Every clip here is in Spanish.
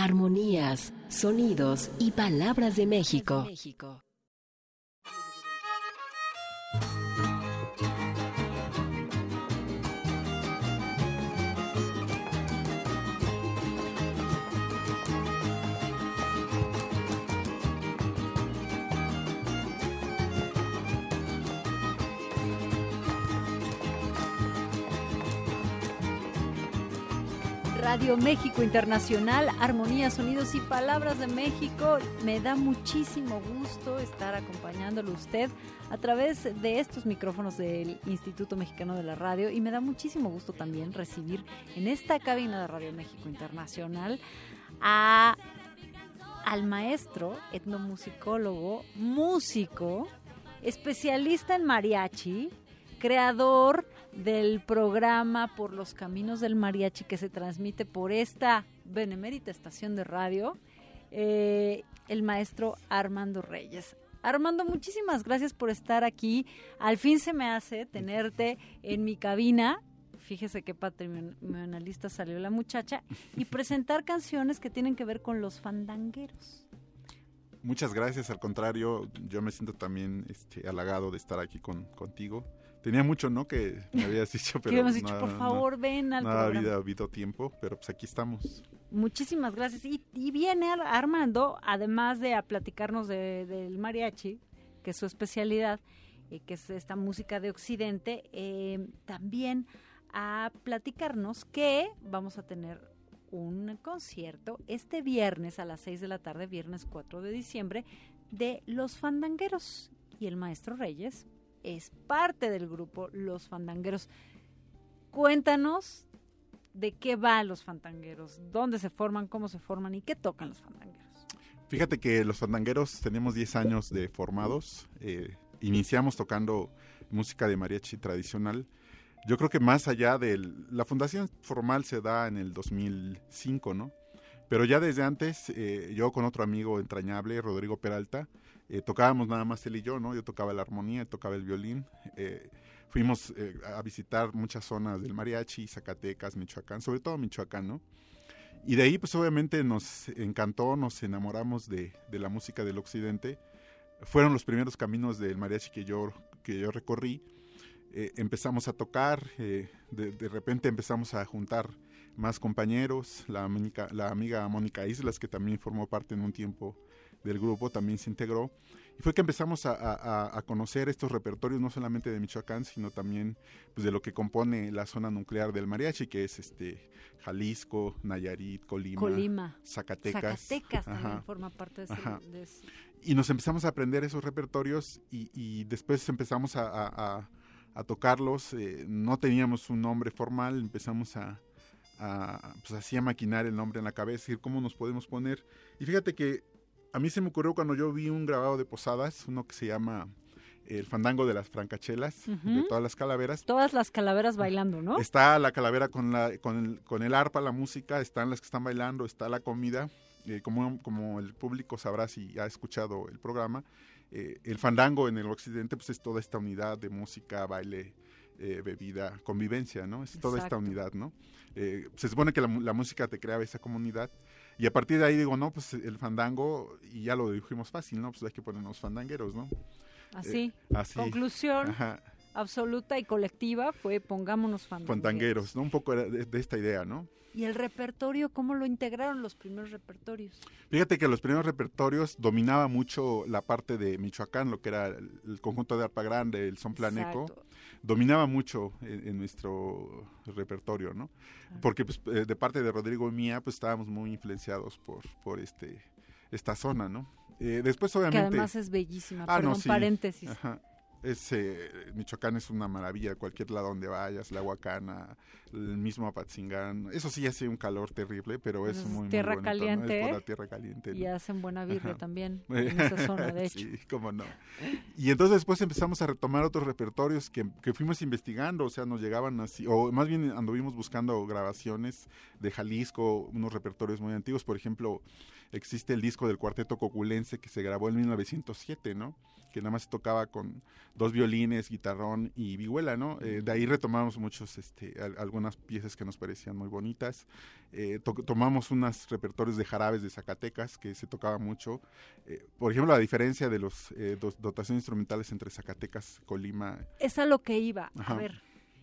armonías, sonidos y palabras de México. Radio México Internacional, Armonías, Sonidos y Palabras de México. Me da muchísimo gusto estar acompañándolo usted a través de estos micrófonos del Instituto Mexicano de la Radio, y me da muchísimo gusto también recibir en esta cabina de Radio México Internacional al maestro, etnomusicólogo, músico, especialista en mariachi, creador del programa Por los Caminos del Mariachi, que se transmite por esta benemérita estación de radio, el maestro Armando Reyes. Armando, muchísimas gracias por estar aquí. Al fin se me hace tenerte en mi cabina. Fíjese qué patrimonialista salió la muchacha, y presentar canciones que tienen que ver con los fandangueros. Muchas gracias, al contrario, yo me siento también halagado de estar aquí contigo. Tenía mucho, ¿no?, que me habías dicho, pero habíamos dicho, por favor, ven al programa. No había habido tiempo, pero pues aquí estamos. Muchísimas gracias. Y viene Armando, además de a platicarnos del mariachi, que es su especialidad, que es esta música de Occidente, también a platicarnos que vamos a tener un concierto este viernes a las 6 de la tarde, viernes 4 de diciembre, de Los Fandangueros. Y el maestro Reyes es parte del grupo Los Fandangueros. Cuéntanos de qué va Los Fandangueros, dónde se forman, cómo se forman y qué tocan los fandangueros. Fíjate que Los Fandangueros tenemos 10 años de formados. Iniciamos tocando música de mariachi tradicional. Yo creo que más allá de la fundación formal se da en el 2005, ¿no? Pero ya desde antes, yo con otro amigo entrañable, Rodrigo Peralta, tocábamos nada más él y yo, ¿no? Yo tocaba la armonía, él tocaba el violín. Fuimos a visitar muchas zonas del mariachi, Zacatecas, Michoacán, sobre todo Michoacán, ¿no? Y de ahí, pues obviamente nos encantó, nos enamoramos de la música del occidente. Fueron los primeros caminos del mariachi que yo recorrí. Empezamos a tocar, de repente empezamos a juntar más compañeros, la amiga Mónica Islas, que también formó parte en un tiempo del grupo, también se integró, y fue que empezamos a conocer estos repertorios, no solamente de Michoacán, sino también pues, de lo que compone la zona nuclear del mariachi, que es Jalisco, Nayarit, Colima. Zacatecas también forma parte de eso. Y nos empezamos a aprender esos repertorios, y después empezamos a tocarlos. No teníamos un nombre formal, empezamos pues así a maquinar el nombre en la cabeza, decir cómo nos podemos poner. Y fíjate que a mí se me ocurrió cuando yo vi un grabado de Posadas, uno que se llama El Fandango de las Francachelas, de todas las calaveras. Todas las calaveras bailando, ¿no? Está la calavera con el arpa, la música, están las que están bailando, está la comida. Como el público sabrá si ha escuchado el programa, el fandango en el occidente pues es toda esta unidad de música, baile, bebida, convivencia, ¿no? Es toda esta unidad, ¿no? Se supone que la música te crea esa comunidad, y a partir de ahí digo, no, pues el fandango, y ya lo dijimos fácil, ¿no? Pues hay que ponernos fandangueros, ¿no? Así. Conclusión. Ajá. Absoluta y colectiva fue pongámonos fandangueros, ¿no? Un poco de esta idea, ¿no? ¿Y el repertorio, cómo lo integraron los primeros repertorios? Fíjate que los primeros repertorios dominaba mucho la parte de Michoacán, lo que era el conjunto de arpa grande, el son planeco. Exacto. Dominaba mucho en nuestro repertorio, ¿no? Porque pues, de parte de Rodrigo y mía, pues estábamos muy influenciados por esta zona, ¿no? Después obviamente... Que además es bellísima, perdón, sí. Paréntesis. Ajá. Michoacán es una maravilla, cualquier lado donde vayas, la Huacana, el mismo Apatzingán, eso sí hace un calor terrible, pero es muy, tierra muy bonito, caliente, ¿no? Es por la tierra caliente, ¿no? Y hacen buena birria también en esa zona, de hecho. Sí, cómo no. Y entonces después empezamos a retomar otros repertorios que fuimos investigando, o sea, nos llegaban así, o más bien anduvimos buscando grabaciones de Jalisco, unos repertorios muy antiguos. Por ejemplo, existe el disco del Cuarteto Coculense que se grabó en 1907, ¿no? Que nada más se tocaba con dos violines, guitarrón y vihuela, ¿no? De ahí retomamos muchos, algunas piezas que nos parecían muy bonitas. Tomamos unos repertorios de jarabes de Zacatecas que se tocaba mucho. Por ejemplo, la diferencia de los dotaciones instrumentales entre Zacatecas, Colima. Es a lo que iba. Ajá. A ver.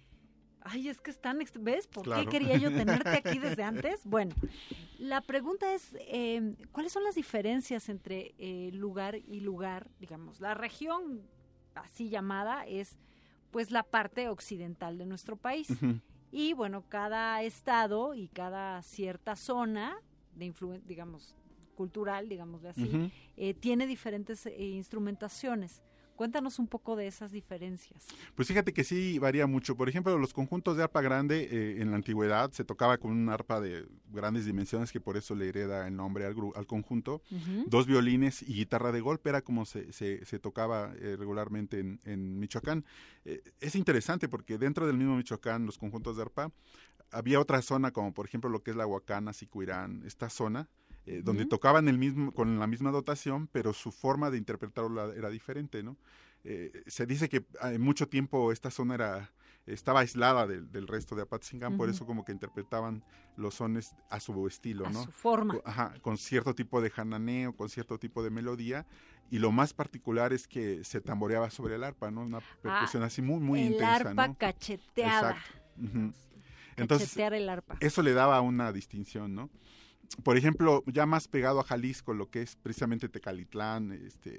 Ay, es que están, ¿ves? ¿Por Claro. qué quería yo tenerte aquí desde antes? Bueno, la pregunta es, ¿cuáles son las diferencias entre lugar y lugar? Digamos, la región así llamada es pues la parte occidental de nuestro país. Uh-huh. Y bueno, cada estado y cada cierta zona de influencia, digamos, cultural, digámosle así, Uh-huh. Tiene diferentes instrumentaciones. Cuéntanos un poco de esas diferencias. Pues fíjate que sí varía mucho. Por ejemplo, los conjuntos de arpa grande en la antigüedad se tocaba con un arpa de grandes dimensiones, que por eso le hereda el nombre al conjunto. Uh-huh. Dos violines y guitarra de golpe era como se tocaba regularmente en Michoacán. Es interesante porque dentro del mismo Michoacán, los conjuntos de arpa, había otra zona como por ejemplo lo que es la Huacana, Sicuirán, esta zona, donde tocaban con la misma dotación, pero su forma de interpretarlo era diferente, ¿no? Se dice que mucho tiempo esta zona estaba aislada del resto de Apatzingán, por eso como que interpretaban los sones a su estilo, ¿no? A su forma. Ajá, con cierto tipo de jananeo, con cierto tipo de melodía, y lo más particular es que se tamboreaba sobre el arpa, ¿no? Una percusión así muy, muy intensa, El arpa ¿no? cacheteada. Exacto. Uh-huh. Entonces, Entonces, el arpa. eso le daba una distinción, ¿no? Por ejemplo, ya más pegado a Jalisco, lo que es precisamente Tecalitlán,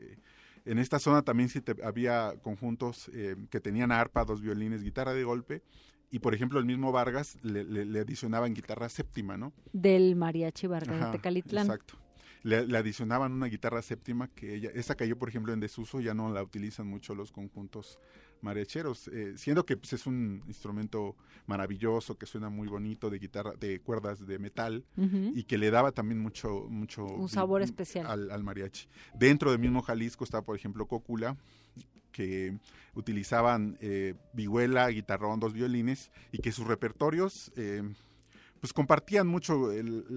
en esta zona también sí había conjuntos que tenían arpa, dos violines, guitarra de golpe, y por ejemplo el mismo Vargas le adicionaban guitarra séptima, ¿no? Del mariachi Vargas de Tecalitlán. Exacto. Le adicionaban una guitarra séptima que esa cayó por ejemplo en desuso, ya no la utilizan mucho los conjuntos mariacheros, siendo que pues, es un instrumento maravilloso que suena muy bonito, de guitarra, de cuerdas de metal, y que le daba también mucho un sabor especial al mariachi. Dentro del mismo Jalisco está por ejemplo Cocula, que utilizaban vihuela, guitarrón, dos violines, y que sus repertorios pues compartían mucho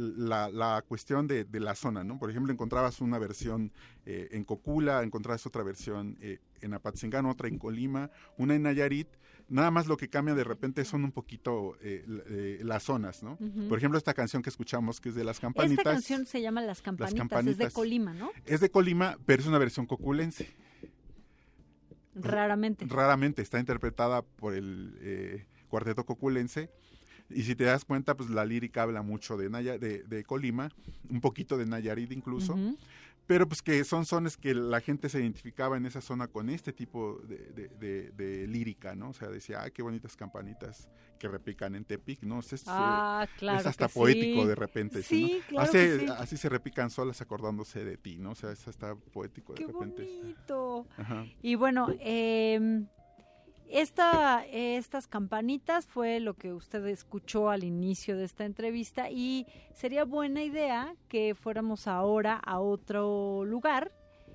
la cuestión de la zona, ¿no? Por ejemplo, encontrabas una versión en Cocula, encontrabas otra versión en Apatzingán, otra en Colima, una en Nayarit. Nada más lo que cambia de repente son un poquito las zonas, ¿no? Uh-huh. Por ejemplo, esta canción que escuchamos, que es de Las Campanitas. Esta canción se llama Las Campanitas, es de Colima, ¿no? Es de Colima, pero es una versión coculense. Raramente. Raramente, está interpretada por el cuarteto coculense. Y si te das cuenta, pues la lírica habla mucho de Colima, un poquito de Nayarit incluso, pero pues que son sones que la gente se identificaba en esa zona con este tipo de lírica, ¿no? O sea, decía, qué bonitas campanitas que repican en Tepic, ¿no? Claro, es hasta poético sí. de repente. Sí, ¿no? claro que sí. Así se repican solas acordándose de ti, ¿no? O sea, es hasta poético de repente. ¡Qué bonito! Ajá. Y bueno, estas campanitas fue lo que usted escuchó al inicio de esta entrevista y sería buena idea que fuéramos ahora a otro lugar.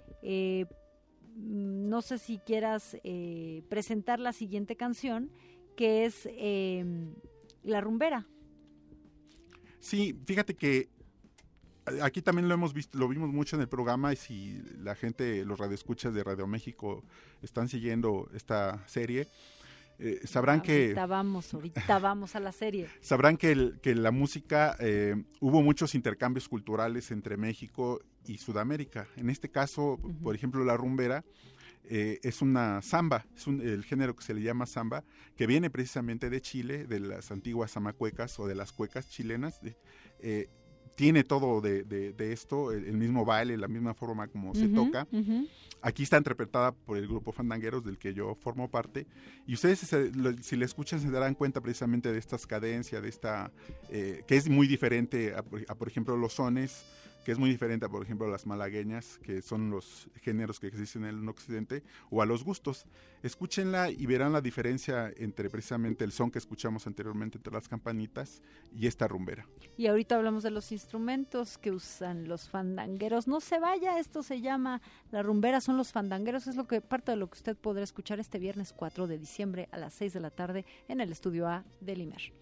No sé si quieras presentar la siguiente canción, que es La Rumbera. Sí, fíjate que aquí también lo vimos mucho en el programa, y si la gente, los radioescuchas de Radio México están siguiendo esta serie, sabrán que... Ahorita vamos a la serie. Sabrán que la música, hubo muchos intercambios culturales entre México y Sudamérica. En este caso, por ejemplo, la rumbera es una samba, el género que se le llama samba, que viene precisamente de Chile, de las antiguas zamacuecas o de las cuecas chilenas. Tiene todo de esto, el mismo baile, la misma forma como se toca. Aquí está interpretada por el grupo Fandangueros, del que yo formo parte, y ustedes si la escuchan se darán cuenta precisamente de estas cadencias, de esta que es muy diferente a por ejemplo los sones, que es muy diferente a por ejemplo las malagueñas, que son los géneros que existen en el occidente, o a los gustos. Escúchenla y verán la diferencia entre precisamente el son que escuchamos anteriormente, entre las campanitas y esta rumbera. Y ahorita hablamos de los instrumentos que usan los fandangueros. No se vaya, esto se llama La Rumbera, son los fandangueros, es parte de lo que usted podrá escuchar este viernes 4 de diciembre a las 6 de la tarde en el Estudio A del IMER.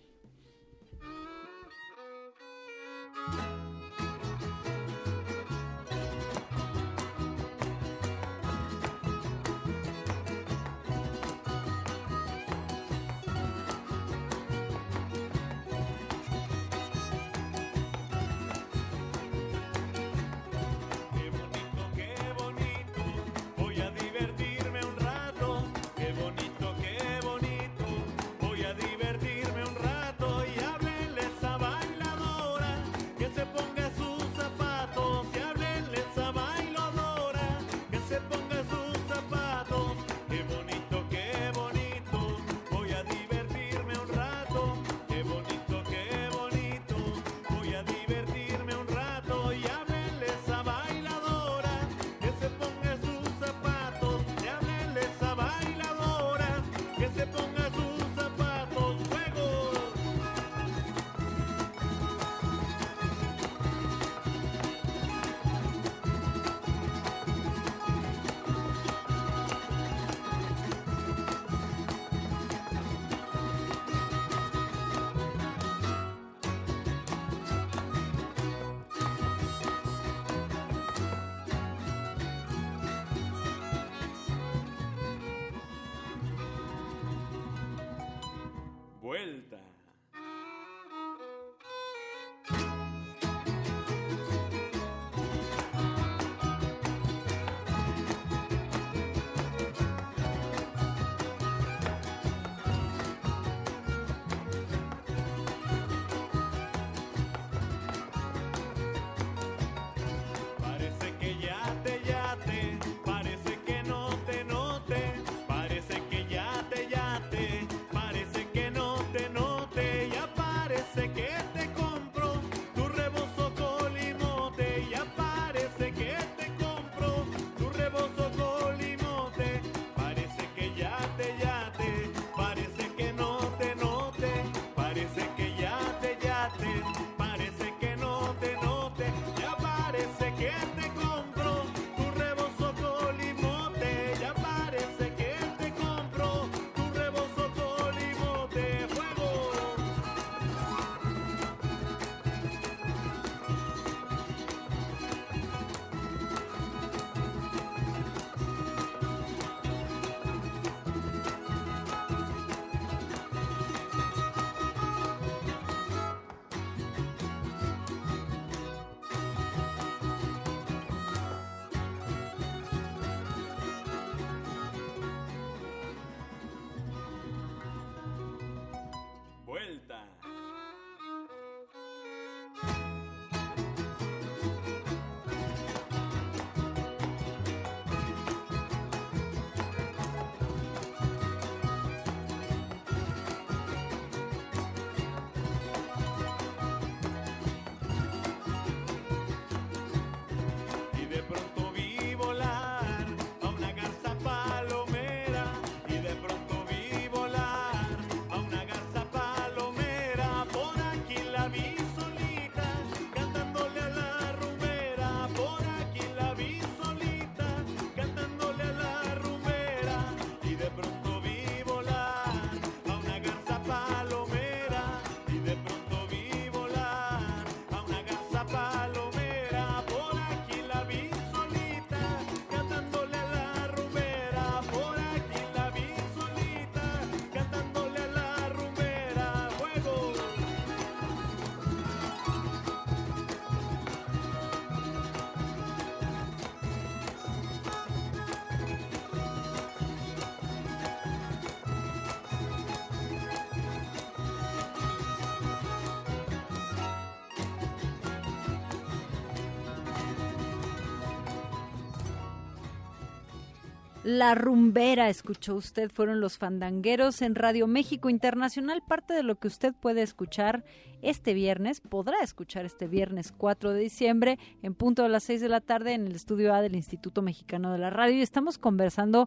La rumbera, escuchó usted, fueron los fandangueros en Radio México Internacional, parte de lo que usted puede escuchar este viernes, podrá escuchar este viernes 4 de diciembre en punto de las 6 de la tarde en el Estudio A del Instituto Mexicano de la Radio, y estamos conversando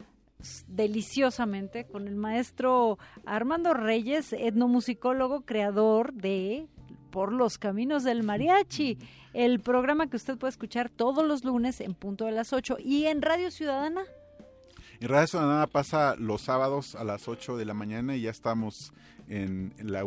deliciosamente con el maestro Armando Reyes, etnomusicólogo, creador de Por los Caminos del Mariachi, el programa que usted puede escuchar todos los lunes en punto de las 8 y en Radio Ciudadana. En Radio Ciudadana pasa los sábados a las 8 de la mañana y ya estamos en el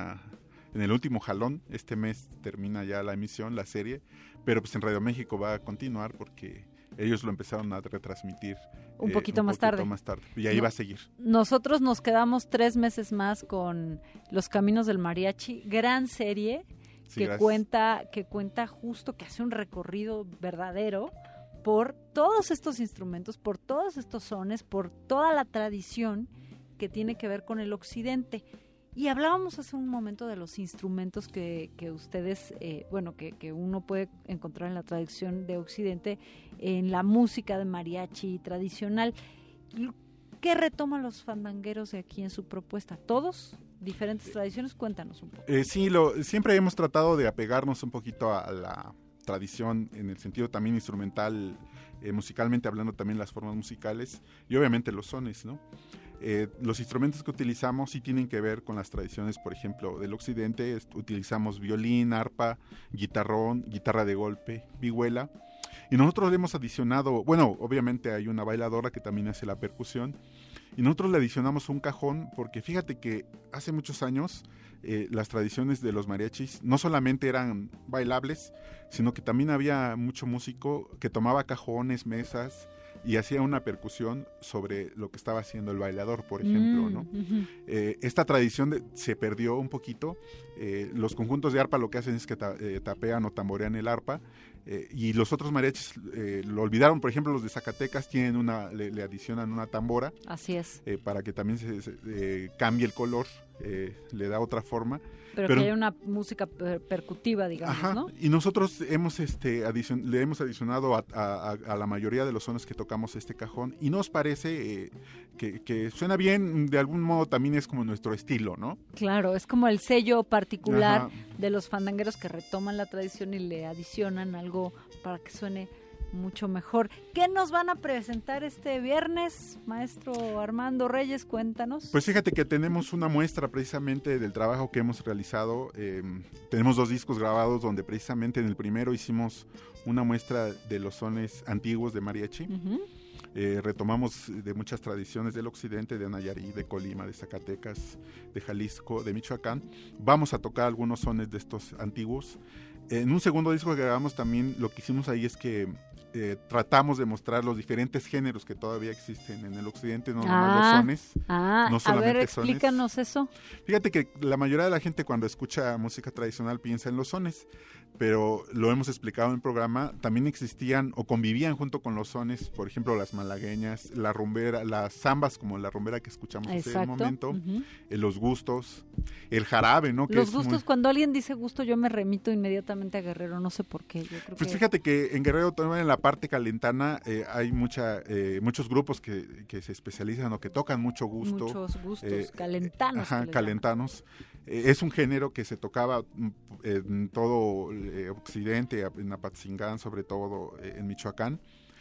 último jalón. Este mes termina ya la emisión, la serie, pero pues en Radio México va a continuar porque ellos lo empezaron a retransmitir un poquito más tarde. Y ahí va a seguir. Nosotros nos quedamos 3 meses más con Los Caminos del Mariachi, gran serie, sí, que cuenta justo, que hace un recorrido verdadero por todos estos instrumentos, por todos estos sones, por toda la tradición que tiene que ver con el occidente. Y hablábamos hace un momento de los instrumentos que ustedes, que uno puede encontrar en la tradición de Occidente, en la música de mariachi tradicional. ¿Qué retoman los fandangueros de aquí en su propuesta? ¿Todos? ¿Diferentes tradiciones? Cuéntanos un poco. Sí, siempre hemos tratado de apegarnos un poquito a la tradición en el sentido también instrumental, musicalmente hablando también las formas musicales y obviamente los sones, ¿no? Los instrumentos que utilizamos sí tienen que ver con las tradiciones, por ejemplo, del occidente. Utilizamos violín, arpa, guitarrón, guitarra de golpe, vihuela, y nosotros le hemos adicionado, bueno, obviamente hay una bailadora que también hace la percusión, y nosotros le adicionamos un cajón porque fíjate que hace muchos años las tradiciones de los mariachis no solamente eran bailables, sino que también había mucho músico que tomaba cajones, mesas y hacía una percusión sobre lo que estaba haciendo el bailador, por ejemplo, ¿no? Uh-huh. Esta tradición se perdió un poquito. Los conjuntos de arpa lo que hacen es que tapean o tamborean el arpa, y los otros mariachis lo olvidaron. Por ejemplo, los de Zacatecas tienen le adicionan una tambora. Así es. Para que también se cambie el color, le da otra forma. Pero que haya una música percutiva, digamos, ajá, ¿no? Y nosotros le hemos adicionado a la mayoría de los sones que tocamos este cajón, y nos parece que suena bien. De algún modo también es como nuestro estilo, ¿no? Claro, es como el sello particular, ajá, de los fandangueros que retoman la tradición y le adicionan algo para que suene mucho mejor. ¿Qué nos van a presentar este viernes, maestro Armando Reyes? Cuéntanos. Pues fíjate que tenemos una muestra precisamente del trabajo que hemos realizado. Tenemos 2 discos grabados donde precisamente en el primero hicimos una muestra de los sones antiguos de mariachi. Uh-huh. Retomamos de muchas tradiciones del occidente, de Nayarit, de Colima, de Zacatecas, de Jalisco, de Michoacán. Vamos a tocar algunos sones de estos antiguos. En un segundo disco que grabamos también, lo que hicimos ahí es que tratamos de mostrar los diferentes géneros que todavía existen en el occidente, no nomás los sones. No solamente a ver, explícanos sones. Eso. Fíjate que la mayoría de la gente cuando escucha música tradicional piensa en los sones, pero lo hemos explicado en el programa, también existían o convivían junto con los sones, por ejemplo, las malagueñas, la rumbera, las zambas, como la rumbera que escuchamos hace un momento, uh-huh, los gustos, el jarabe, ¿no? Que los gustos, cuando alguien dice gusto, yo me remito inmediatamente a Guerrero, no sé por qué. Yo creo fíjate que en Guerrero, también en la parte calentana, hay muchos grupos que se especializan o que tocan mucho gusto. Muchos gustos, calentanos. Ajá, calentanos. Es un género que se tocaba en todo occidente, en Apatzingán, sobre todo en Michoacán.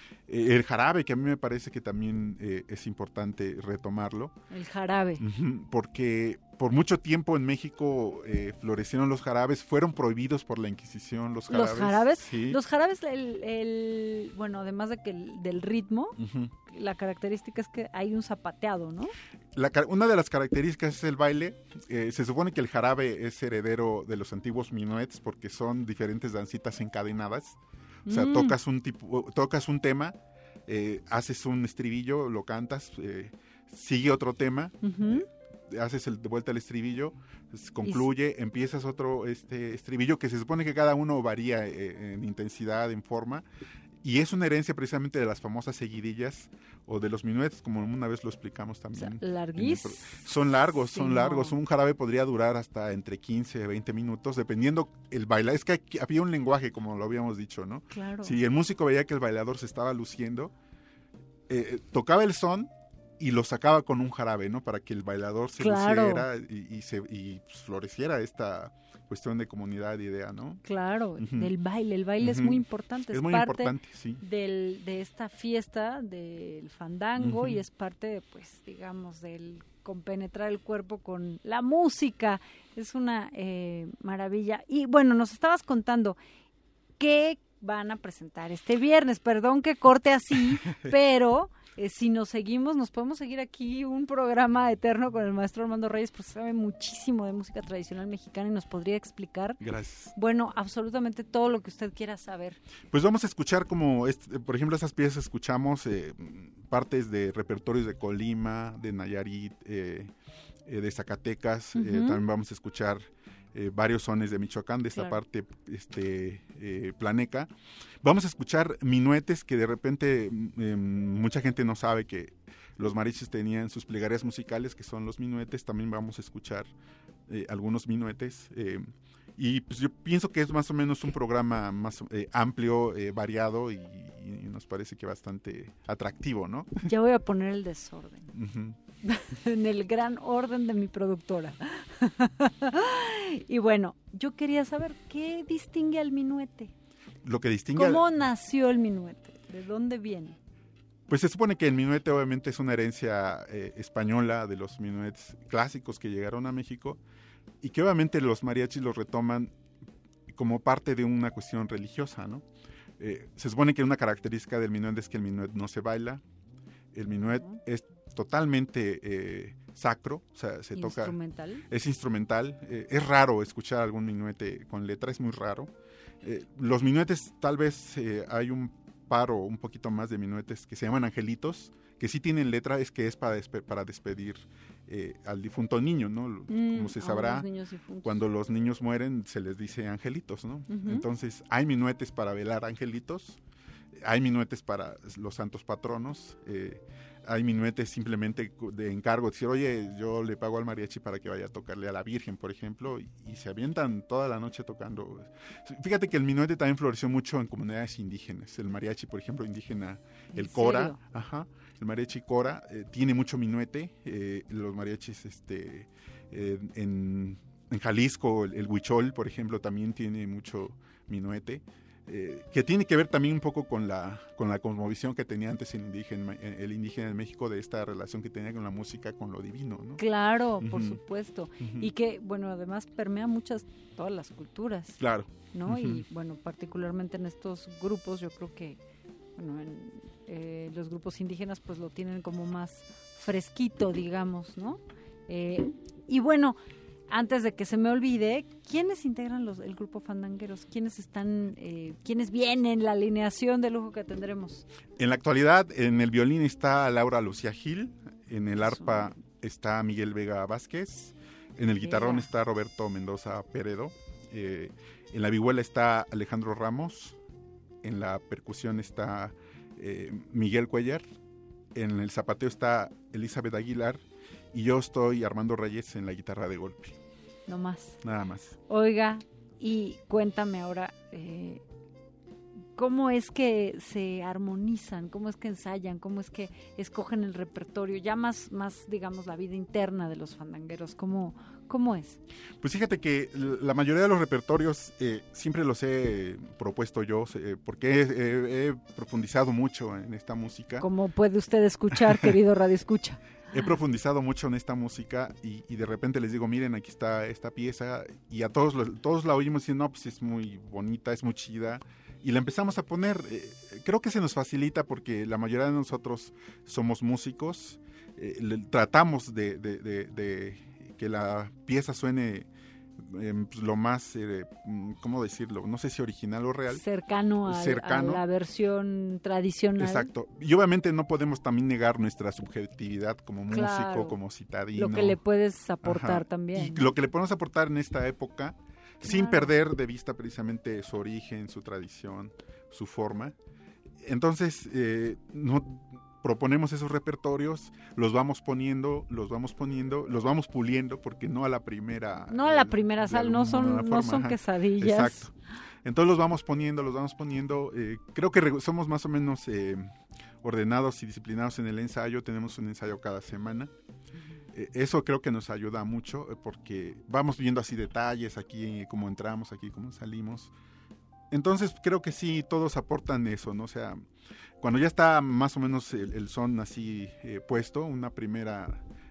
El jarabe, que a mí me parece que también es importante retomarlo. El jarabe. Porque por mucho tiempo en México florecieron los jarabes, fueron prohibidos por la Inquisición los jarabes. ¿Los jarabes? Sí. Los jarabes, bueno, además de que del ritmo, uh-huh, la característica es que hay un zapateado, ¿no? Una de las características es el baile. Se supone que el jarabe es heredero de los antiguos minuets porque son diferentes dancitas encadenadas. O sea, tocas un tema, haces un estribillo, lo cantas, sigue otro tema, uh-huh, haces de vuelta el estribillo, concluye, empiezas otro estribillo que se supone que cada uno varía en intensidad, en forma, y es una herencia precisamente de las famosas seguidillas o de los minuets, como una vez lo explicamos también. O sea, larguísimos. Son largos. Un jarabe podría durar hasta entre 15 a 20 minutos, dependiendo el bailar. Es que había un lenguaje, como lo habíamos dicho, ¿no? Claro. Si el músico veía que el bailador se estaba luciendo, tocaba el son y lo sacaba con un jarabe, ¿no? Para que el bailador se luciera y pues, floreciera esta cuestión de comunidad de idea, ¿no? Claro, del baile. El baile es muy importante. Es muy parte importante, sí. de esta fiesta del fandango y es parte, pues, digamos, del compenetrar el cuerpo con la música. Es una maravilla. Y bueno, nos estabas contando qué van a presentar este viernes. Perdón que corte así, pero si nos seguimos, nos podemos seguir aquí un programa eterno con el maestro Armando Reyes, porque sabe muchísimo de música tradicional mexicana y nos podría explicar, gracias, bueno, absolutamente todo lo que usted quiera saber. Pues vamos a escuchar como, por ejemplo, esas piezas escuchamos partes de repertorios de Colima, de Nayarit, de Zacatecas, también vamos a escuchar varios sones de Michoacán, de esta parte planeca. Vamos a escuchar minuetes que de repente mucha gente no sabe que los mariachis tenían sus plegarias musicales, que son los minuetes. También vamos a escuchar algunos minuetes. Y pues yo pienso que es más o menos un programa más amplio, variado y nos parece que bastante atractivo, ¿no? Ya voy a poner el desorden. En el gran orden de mi productora. Y bueno, yo quería saber qué distingue al minuete. Lo que distingue. ¿Cómo nació el minuete? ¿De dónde viene? Pues se supone que el minuete obviamente es una herencia española de los minuetes clásicos que llegaron a México y que obviamente los mariachis los retoman como parte de una cuestión religiosa, ¿no? Se supone que una característica del minuet es que el minuet no se baila. El minuet es totalmente sacro, o sea, se toca. Es instrumental. Es raro escuchar algún minuete con letra, es muy raro. Los minuetes, tal vez hay un par o un poquito más de minuetes que se llaman angelitos, que sí tienen letra, es que es para despedir al difunto niño, ¿no? Como se sabrá, cuando los niños mueren se les dice angelitos, ¿no? Entonces, hay minuetes para velar angelitos. Hay minuetes para los santos patronos, hay minuetes simplemente de encargo, decir, oye, yo le pago al mariachi para que vaya a tocarle a la Virgen, por ejemplo, y se avientan toda la noche tocando. Fíjate que el minuete también floreció mucho en comunidades indígenas. El mariachi, por ejemplo, indígena, el cora, el mariachi cora, tiene mucho minuete. Los mariachis en Jalisco, el huichol, por ejemplo, también tiene mucho minuete. Que tiene que ver también un poco con la cosmovisión que tenía antes el indígena en México, de esta relación que tenía con la música, con lo divino, ¿no? Claro, por supuesto. Y que, bueno, además permea todas las culturas. Claro. ¿No? Y, bueno, particularmente en estos grupos, yo creo que, bueno, en los grupos indígenas, pues lo tienen como más fresquito, digamos, ¿no? Y bueno, antes de que se me olvide, ¿quiénes integran el grupo Fandangueros? ¿Quiénes vienen? La alineación de lujo que tendremos. En la actualidad, en el violín está Laura Lucía Gil, en el arpa está Miguel Vega Vázquez, en el guitarrón está Roberto Mendoza Peredo, en la vihuela está Alejandro Ramos, en la percusión está Miguel Cuellar, en el zapateo está Elizabeth Aguilar, y yo estoy Armando Reyes en la guitarra de golpe. No más. Nada más. Oiga, y cuéntame ahora, ¿cómo es que se armonizan? ¿Cómo es que ensayan? ¿Cómo es que escogen el repertorio? Ya más digamos, la vida interna de los fandangueros. ¿Cómo es? Pues fíjate que la mayoría de los repertorios siempre los he propuesto yo, porque he profundizado mucho en esta música. Como puede usted escuchar, querido Radio Escucha. He profundizado mucho en esta música y de repente les digo, miren, aquí está esta pieza, y a todos la oímos y dicen, no, pues es muy bonita, es muy chida, y la empezamos a poner. Creo que se nos facilita porque la mayoría de nosotros somos músicos, tratamos de que la pieza suene pues lo más, ¿cómo decirlo? No sé si original o real. Cercano a la versión tradicional. Exacto. Y obviamente no podemos también negar nuestra subjetividad como músico, como citadino. Lo que le puedes aportar también. Y lo que le podemos aportar en esta época, sin perder de vista precisamente su origen, su tradición, su forma. Entonces, proponemos esos repertorios, los vamos poniendo, los vamos puliendo, porque no a la primera. No a la primera sal, no son quesadillas. Exacto. Entonces los vamos poniendo. Creo que somos más o menos ordenados y disciplinados en el ensayo, tenemos un ensayo cada semana. Eso creo que nos ayuda mucho porque vamos viendo así detalles, aquí cómo entramos, aquí cómo salimos. Entonces creo que sí, todos aportan eso, ¿no? O sea, cuando ya está más o menos el son así puesto, una primera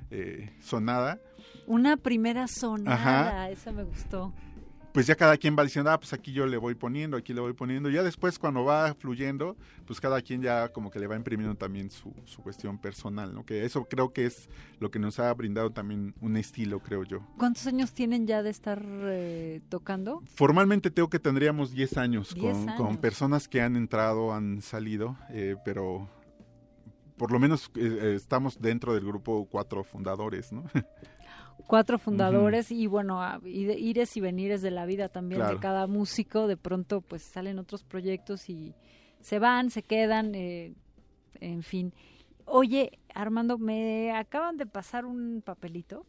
sonada. Una primera sonada, ajá, esa me gustó. Pues ya cada quien va diciendo, pues aquí yo le voy poniendo, aquí le voy poniendo. Ya después cuando va fluyendo, pues cada quien ya como que le va imprimiendo también su cuestión personal, ¿no? Que eso creo que es lo que nos ha brindado también un estilo, creo yo. ¿Cuántos años tienen ya de estar tocando? Formalmente tengo que tendríamos 10 años, 10 años. Con personas que han entrado, han salido, pero por lo menos estamos dentro del grupo 4 fundadores, ¿no? 4 fundadores, uh-huh. Y bueno, ires y venires de la vida también, claro. De cada músico, de pronto pues salen otros proyectos y se van, se quedan, en fin. Oye, Armando, me acaban de pasar un papelito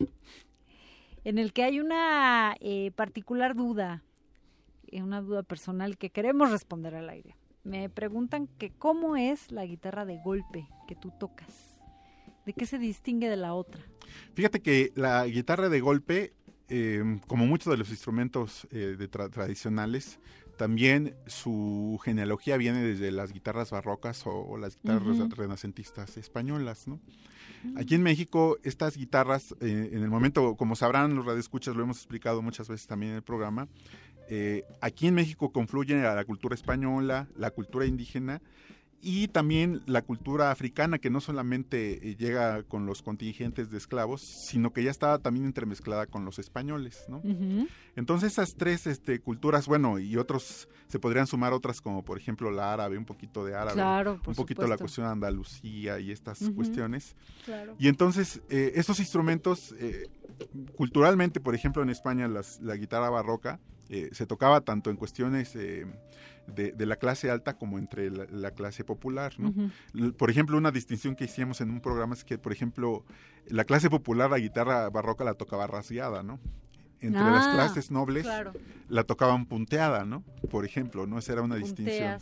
en el que hay una particular duda, una duda personal que queremos responder al aire. Me preguntan que cómo es la guitarra de golpe que tú tocas, ¿de qué se distingue de la otra? Fíjate que la guitarra de golpe, como muchos de los instrumentos tradicionales, también su genealogía viene desde las guitarras barrocas o las guitarras uh-huh. renacentistas españolas, ¿no? Uh-huh. Aquí en México, estas guitarras, en el momento, como sabrán los radioescuchas, lo hemos explicado muchas veces también en el programa, aquí en México confluyen a la cultura española, la cultura indígena, y también la cultura africana, que no solamente llega con los contingentes de esclavos, sino que ya estaba también entremezclada con los españoles, ¿no? Uh-huh. Entonces esas tres culturas, bueno, y otros, se podrían sumar otras como por ejemplo la árabe, un poquito de árabe, claro, un poquito supuesto. La cuestión de Andalucía y estas uh-huh. cuestiones. Claro. Y entonces estos instrumentos, culturalmente, por ejemplo en España la guitarra barroca, se tocaba tanto en cuestiones de la clase alta como entre la clase popular, ¿no? Uh-huh. Por ejemplo, una distinción que hicimos en un programa es que, por ejemplo, la clase popular la guitarra barroca la tocaba rasgueada, ¿no? Entre las clases nobles claro. la tocaban punteada, ¿no? Por ejemplo, ¿no? Esa era una distinción.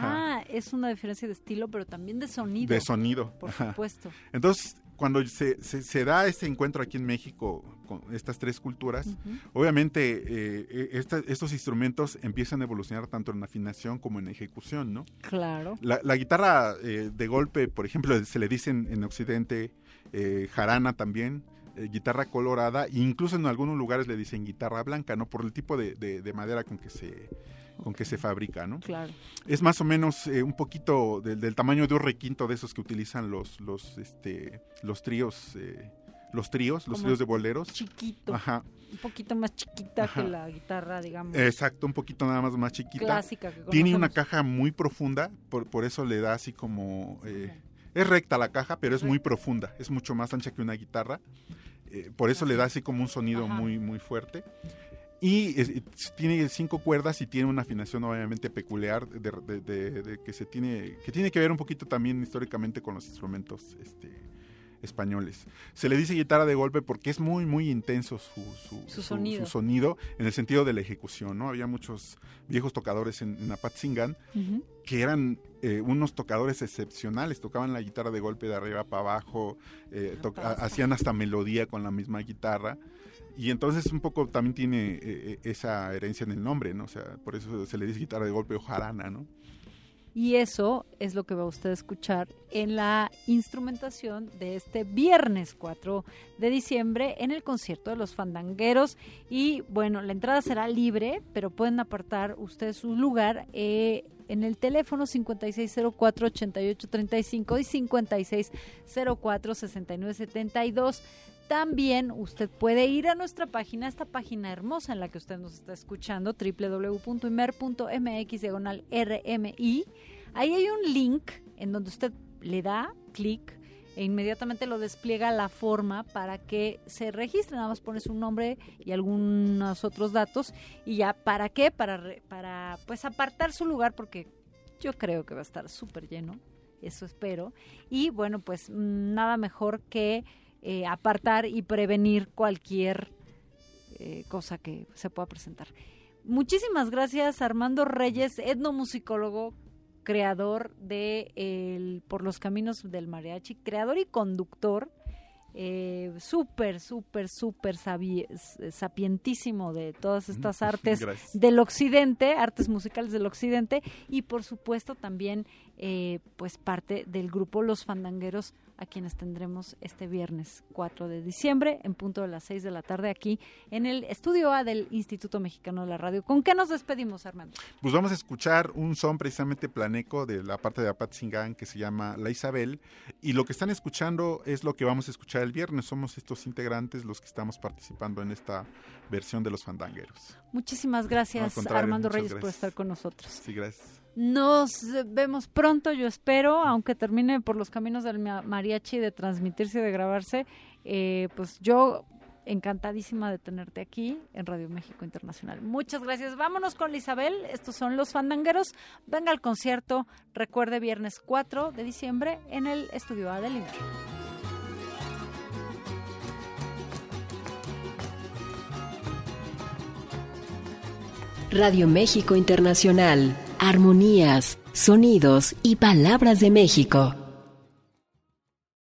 Es una diferencia de estilo, pero también de sonido. De sonido. Por supuesto. Entonces, cuando se da este encuentro aquí en México con estas tres culturas, uh-huh. obviamente estos instrumentos empiezan a evolucionar tanto en afinación como en ejecución, ¿no? Claro. La guitarra de golpe, por ejemplo, se le dice en Occidente jarana también, guitarra colorada, e incluso en algunos lugares le dicen guitarra blanca, ¿no? Por el tipo de madera con que se fabrica, ¿no? Claro. Es más o menos un poquito del tamaño de un requinto de esos que utilizan los tríos, los tríos de boleros. Chiquito. Ajá. Un poquito más chiquita Ajá. que la guitarra, digamos. Exacto, un poquito nada más chiquita. Clásica que conocemos. Tiene una caja muy profunda, por eso le da así como... es recta la caja, pero es muy profunda, es mucho más ancha que una guitarra. Por eso le da así como un sonido Ajá. muy, muy fuerte. Y tiene 5 cuerdas y tiene una afinación obviamente peculiar que tiene que ver un poquito también históricamente con los instrumentos españoles. Se le dice guitarra de golpe porque es muy muy intenso su sonido en el sentido de la ejecución, ¿no? Había muchos viejos tocadores en Apatzingán uh-huh. que eran unos tocadores excepcionales, tocaban la guitarra de golpe de arriba para abajo, hacían hasta melodía con la misma guitarra. Y entonces un poco también tiene esa herencia en el nombre, ¿no? O sea, por eso se le dice guitarra de golpe o jarana, ¿no? Y eso es lo que va usted a escuchar en la instrumentación de este viernes 4 de diciembre en el concierto de los Fandangueros. Y bueno, la entrada será libre, pero pueden apartar ustedes su lugar en el teléfono 5604-8835 y 5604-6972. También usted puede ir a nuestra página, esta página hermosa en la que usted nos está escuchando, www.imer.mx/RMI. Ahí hay un link en donde usted le da clic e inmediatamente lo despliega la forma para que se registre. Nada más pone su nombre y algunos otros datos. ¿Y ya para qué? Para pues apartar su lugar, porque yo creo que va a estar súper lleno, eso espero. Y bueno, pues nada mejor que apartar y prevenir cualquier cosa que se pueda presentar. Muchísimas gracias, Armando Reyes, etnomusicólogo, creador de Por los Caminos del Mariachi, creador y conductor, súper sapientísimo de todas estas artes del occidente, artes musicales del occidente, y por supuesto también pues parte del grupo Los Fandangueros, a quienes tendremos este viernes 4 de diciembre en punto de las 6 de la tarde aquí en el Estudio A del Instituto Mexicano de la Radio. ¿Con qué nos despedimos, Armando? Pues vamos a escuchar un son precisamente planeco de la parte de Apatzingán que se llama La Isabel, y lo que están escuchando es lo que vamos a escuchar el viernes. Somos estos integrantes los que estamos participando en esta versión de Los Fandangueros. Muchísimas gracias, Armando Reyes, por estar con nosotros. Sí, gracias. Nos vemos pronto, yo espero, aunque termine Por los Caminos del Mariachi de transmitirse y de grabarse, pues yo encantadísima de tenerte aquí en Radio México Internacional. Muchas gracias. Vámonos con Isabel. Estos son Los Fandangueros. Venga al concierto. Recuerde, viernes 4 de diciembre en el Estudio A del INAR. Radio México Internacional. Armonías, sonidos y palabras de México.